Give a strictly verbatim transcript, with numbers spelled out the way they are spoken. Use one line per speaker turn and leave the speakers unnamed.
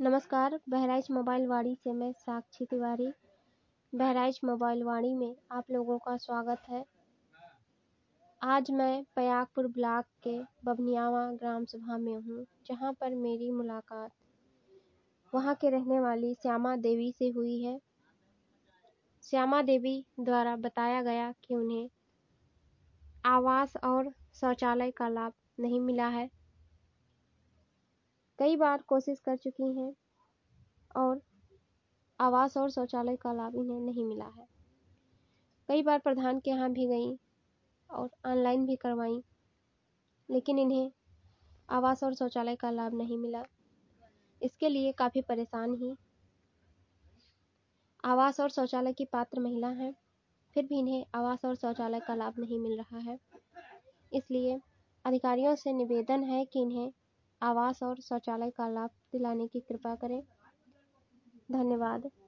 नमस्कार, बहराइच मोबाइल वाणी से मैं साक्षी तिवारी। बहराइच मोबाइल वाणी में आप लोगों का स्वागत है। आज मैं पयागपुर ब्लॉक के बभनियावा ग्राम सभा में हूँ, जहाँ पर मेरी मुलाकात वहाँ के रहने वाली श्यामा देवी से हुई है। श्यामा देवी द्वारा बताया गया कि उन्हें आवास और शौचालय का लाभ नहीं मिला है। कई बार कोशिश कर चुकी हैं और आवास और शौचालय का लाभ इन्हें नहीं मिला है। कई बार प्रधान के यहाँ भी गई और ऑनलाइन भी करवाई, लेकिन इन्हें आवास और शौचालय का लाभ नहीं मिला। इसके लिए काफ़ी परेशान ही। आवास और शौचालय की पात्र महिला हैं, फिर भी इन्हें आवास और शौचालय का लाभ नहीं मिल रहा है। इसलिए अधिकारियों से निवेदन है कि इन्हें आवास और शौचालय का लाभ दिलाने की कृपा करें। धन्यवाद।